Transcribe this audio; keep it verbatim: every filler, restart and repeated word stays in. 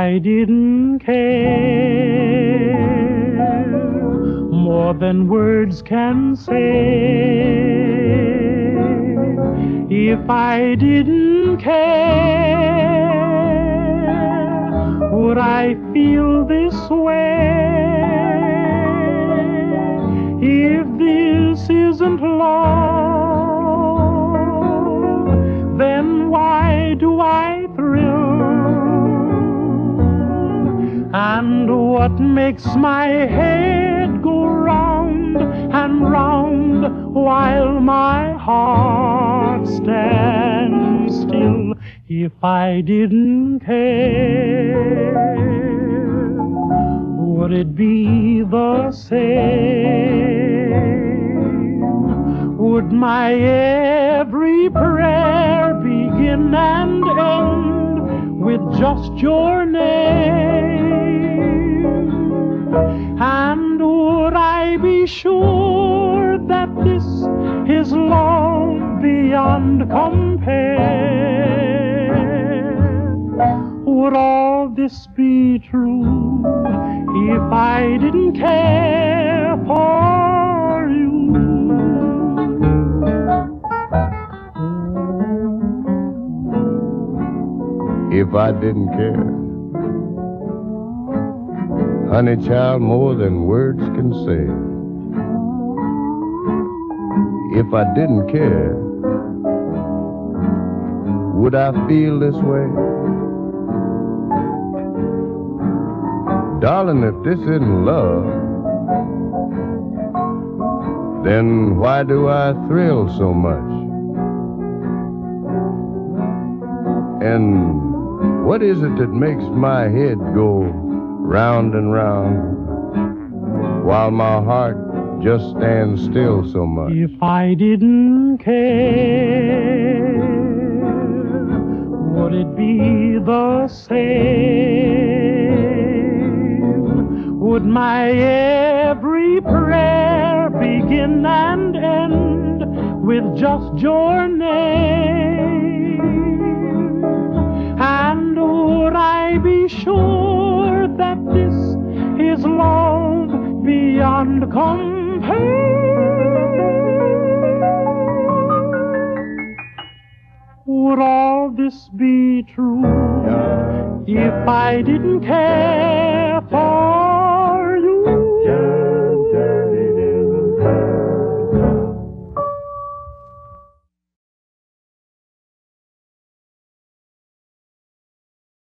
I didn't care more than words can say, if I didn't care, would I feel this way? If this isn't love, then why do I thrill? And what makes my head go round and round while my heart stands still? If I didn't care, would it be the same? Would my every prayer begin and end with just your name? And would I be sure that this is love beyond compare? Would all this be true if I didn't care for you? If I didn't care, honey child, more than words can say. If I didn't care, would I feel this way? Darling, if this isn't love, then why do I thrill so much? And what is it that makes my head go round and round while my heart just stands still so much? If I didn't care, would it be the same? Would my every prayer begin and end with just your name? And would I be sure that this is love beyond compare? Would all this be true if I didn't care for